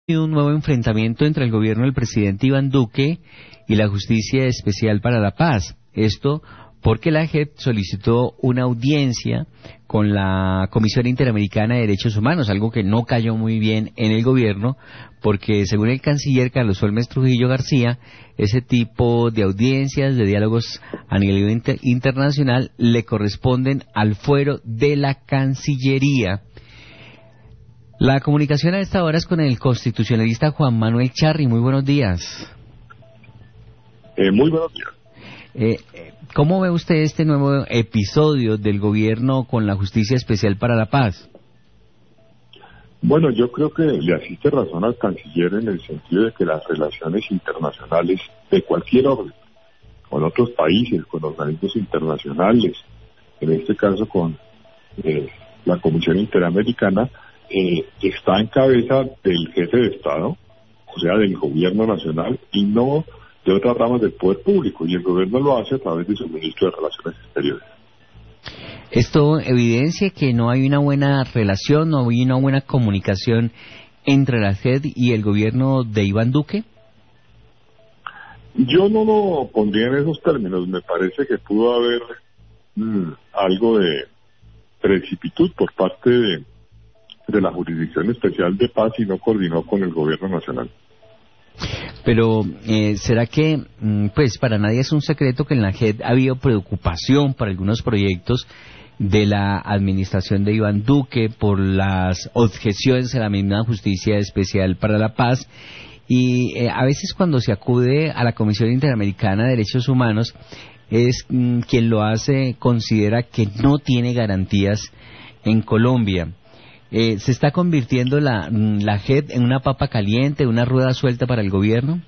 Un nuevo enfrentamiento entre el gobierno del presidente Iván Duque y la Justicia Especial para la Paz. Esto porque la JEP solicitó una audiencia con la Comisión Interamericana de Derechos Humanos, algo que no cayó muy bien en el gobierno, porque según el canciller Carlos Holmes Trujillo García, ese tipo de audiencias, de diálogos a nivel internacional, le corresponden al fuero de la Cancillería. La comunicación a esta hora es con el constitucionalista Juan Manuel Charri. Muy buenos días. Muy buenos días. ¿Cómo ve usted este nuevo episodio del gobierno con la Justicia Especial para la Paz? Bueno, yo creo que le asiste razón al canciller en el sentido de que las relaciones internacionales de cualquier orden, con otros países, con organismos internacionales, en este caso con la Comisión Interamericana, está en cabeza del jefe de Estado, o sea, del gobierno nacional, y no de otras ramas del poder público, y el gobierno lo hace a través de su ministro de Relaciones Exteriores. Esto evidencia que no hay una buena relación, no hay una buena comunicación entre la JEP y el gobierno de Iván Duque. Yo no lo pondría en esos términos. Me parece que pudo haber algo de precipitud por parte de la Jurisdicción Especial de Paz y no coordinó con el gobierno nacional. Pero, ¿será que, pues para nadie es un secreto que en la JEP ha habido preocupación por algunos proyectos de la administración de Iván Duque por las objeciones a la misma Justicia Especial para la Paz? Y a veces cuando se acude a la Comisión Interamericana de Derechos Humanos, es quien lo hace, considera que no tiene garantías en Colombia. ¿Se está convirtiendo la JEP en una papa caliente, una rueda suelta para el gobierno?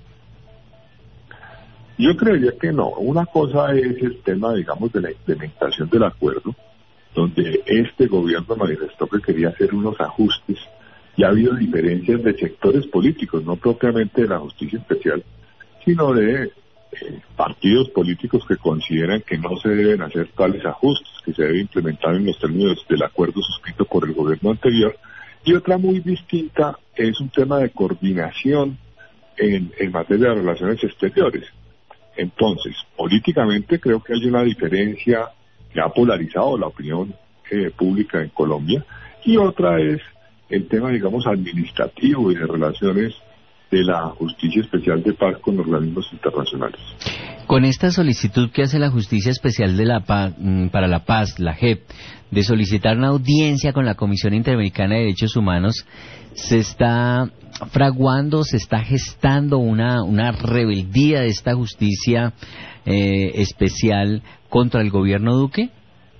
Yo creería que no. Una cosa es el tema, digamos, de la implementación del acuerdo, donde este gobierno manifestó que quería hacer unos ajustes, y ha habido diferencias de sectores políticos, no propiamente de la Justicia Especial, sino de partidos políticos que consideran que no se deben hacer tales ajustes, que se debe implementar en los términos del acuerdo suscrito por el gobierno anterior. Y otra muy distinta es un tema de coordinación en materia de relaciones exteriores. Entonces, políticamente creo que hay una diferencia que ha polarizado la opinión pública en Colombia, y otra es el tema, digamos, administrativo y de relaciones de la Justicia Especial de Paz con organismos internacionales. Con esta solicitud que hace la Justicia Especial de la Paz, para la Paz, la JEP, de solicitar una audiencia con la Comisión Interamericana de Derechos Humanos, ¿se está fraguando, se está gestando una rebeldía de esta Justicia Especial contra el gobierno Duque?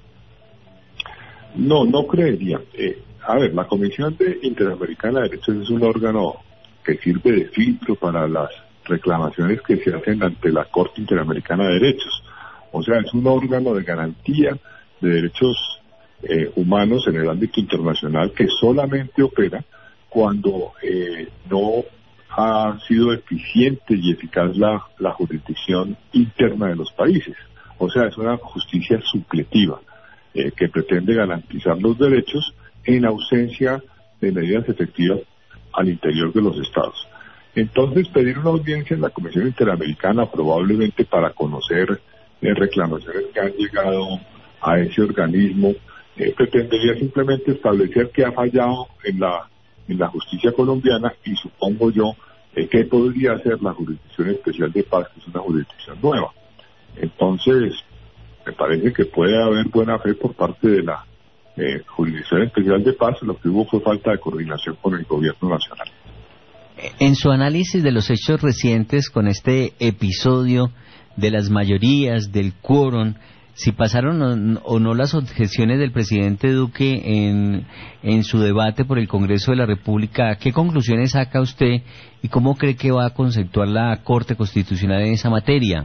No creería. A ver, la Comisión Interamericana de Derechos es un órgano que sirve de filtro para las reclamaciones que se hacen ante la Corte Interamericana de Derechos. O sea, es un órgano de garantía de derechos humanos en el ámbito internacional que solamente opera cuando no ha sido eficiente y eficaz la jurisdicción interna de los países. O sea, es una justicia supletiva que pretende garantizar los derechos en ausencia de medidas efectivas al interior de los estados. Entonces, pedir una audiencia en la Comisión Interamericana, probablemente para conocer reclamaciones que han llegado a ese organismo, pretendería simplemente establecer qué ha fallado en la justicia colombiana, y supongo yo qué podría hacer la Jurisdicción Especial de Paz, que es una jurisdicción nueva. Entonces, me parece que puede haber buena fe por parte de la Jurisdicción Especial de Paz. Lo que hubo fue falta de coordinación con el gobierno nacional. En su análisis de los hechos recientes con este episodio de las mayorías, del quórum, si pasaron o no las objeciones del presidente Duque en su debate por el Congreso de la República, ¿qué conclusiones saca usted y cómo cree que va a conceptuar la Corte Constitucional en esa materia?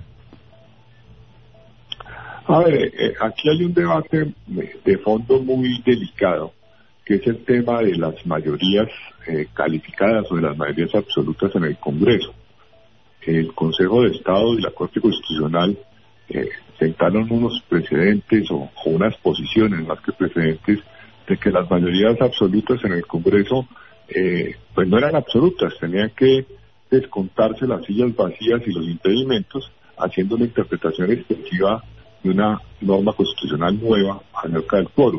A ver, aquí hay un debate de fondo muy delicado, que es el tema de las mayorías calificadas o de las mayorías absolutas en el Congreso. El Consejo de Estado y la Corte Constitucional sentaron unos precedentes o unas posiciones más que precedentes de que las mayorías absolutas en el Congreso pues no eran absolutas, tenían que descontarse las sillas vacías y los impedimentos, haciendo una interpretación extensiva de una norma constitucional nueva acerca del quórum.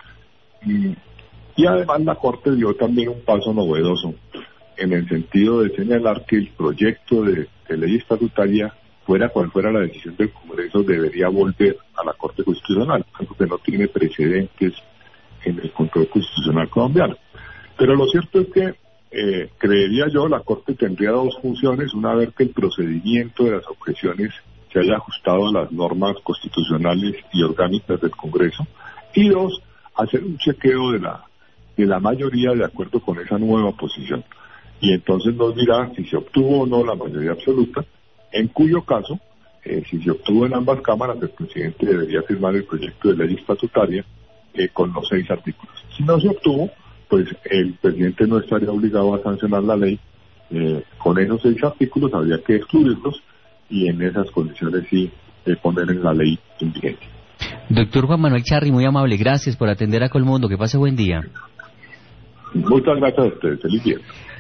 Y además la Corte dio también un paso novedoso en el sentido de señalar que el proyecto de ley estatutaria, fuera cual fuera la decisión del Congreso, debería volver a la Corte Constitucional, algo que no tiene precedentes en el control constitucional colombiano. Pero lo cierto es que, creería yo, la Corte tendría dos funciones: una, ver que el procedimiento de las objeciones se haya ajustado a las normas constitucionales y orgánicas del Congreso, y dos, hacer un chequeo de la mayoría de acuerdo con esa nueva posición. Y entonces nos dirá si se obtuvo o no la mayoría absoluta, en cuyo caso, si se obtuvo en ambas cámaras, el presidente debería firmar el proyecto de ley estatutaria con los 6 artículos. Si no se obtuvo, pues el presidente no estaría obligado a sancionar la ley. Con esos 6 artículos habría que excluirlos y en esas condiciones sí poner en la ley en vigencia. Doctor Juan Manuel Charri, muy amable, gracias por atender a Colmundo, que pase buen día. Muchas gracias a ustedes, feliz día.